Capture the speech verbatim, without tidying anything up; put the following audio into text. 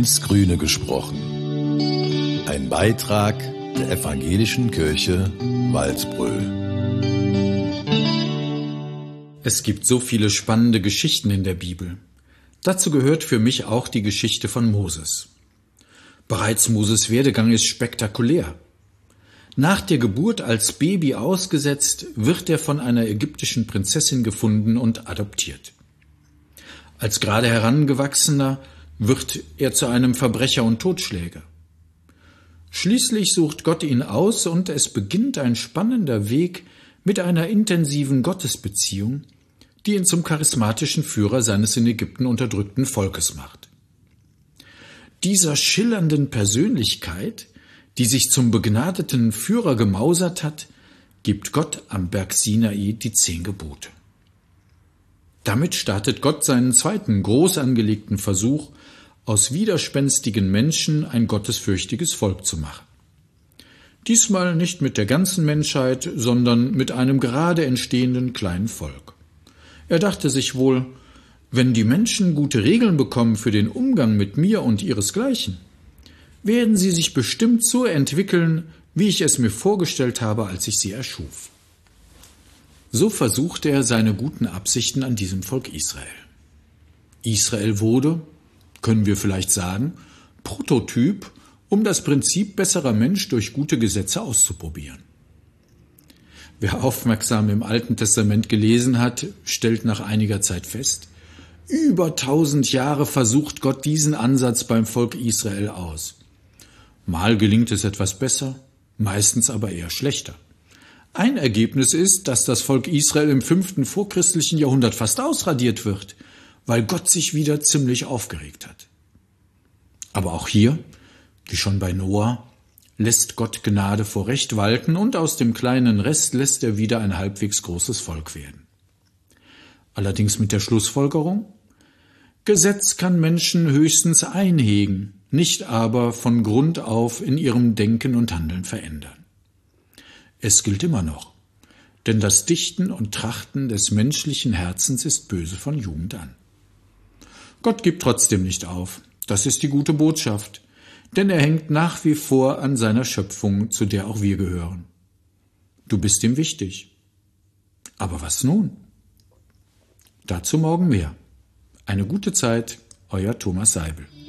ins Grüne gesprochen. Ein Beitrag der Evangelischen Kirche Walsbröl. Es gibt so viele spannende Geschichten in der Bibel. Dazu gehört für mich auch die Geschichte von Moses. Bereits Moses' Werdegang ist spektakulär. Nach der Geburt als Baby ausgesetzt, wird er von einer ägyptischen Prinzessin gefunden und adoptiert. Als gerade Herangewachsener wird er zu einem Verbrecher und Totschläger. Schließlich sucht Gott ihn aus und es beginnt ein spannender Weg mit einer intensiven Gottesbeziehung, die ihn zum charismatischen Führer seines in Ägypten unterdrückten Volkes macht. Dieser schillernden Persönlichkeit, die sich zum begnadeten Führer gemausert hat, gibt Gott am Berg Sinai die zehn Gebote. Damit startet Gott seinen zweiten groß angelegten Versuch, aus widerspenstigen Menschen ein gottesfürchtiges Volk zu machen. Diesmal nicht mit der ganzen Menschheit, sondern mit einem gerade entstehenden kleinen Volk. Er dachte sich wohl, wenn die Menschen gute Regeln bekommen für den Umgang mit mir und ihresgleichen, werden sie sich bestimmt so entwickeln, wie ich es mir vorgestellt habe, als ich sie erschuf. So versuchte er seine guten Absichten an diesem Volk Israel. Israel wurde, können wir vielleicht sagen, Prototyp, um das Prinzip besserer Mensch durch gute Gesetze auszuprobieren. Wer aufmerksam im Alten Testament gelesen hat, stellt nach einiger Zeit fest, über tausend Jahre versucht Gott diesen Ansatz beim Volk Israel aus. Mal gelingt es etwas besser, meistens aber eher schlechter. Ein Ergebnis ist, dass das Volk Israel im fünften vorchristlichen Jahrhundert fast ausradiert wird, weil Gott sich wieder ziemlich aufgeregt hat. Aber auch hier, wie schon bei Noah, lässt Gott Gnade vor Recht walten und aus dem kleinen Rest lässt er wieder ein halbwegs großes Volk werden. Allerdings mit der Schlussfolgerung: Gesetz kann Menschen höchstens einhegen, nicht aber von Grund auf in ihrem Denken und Handeln verändern. Es gilt immer noch, denn das Dichten und Trachten des menschlichen Herzens ist böse von Jugend an. Gott gibt trotzdem nicht auf, das ist die gute Botschaft, denn er hängt nach wie vor an seiner Schöpfung, zu der auch wir gehören. Du bist ihm wichtig. Aber was nun? Dazu morgen mehr. Eine gute Zeit, euer Thomas Seibel.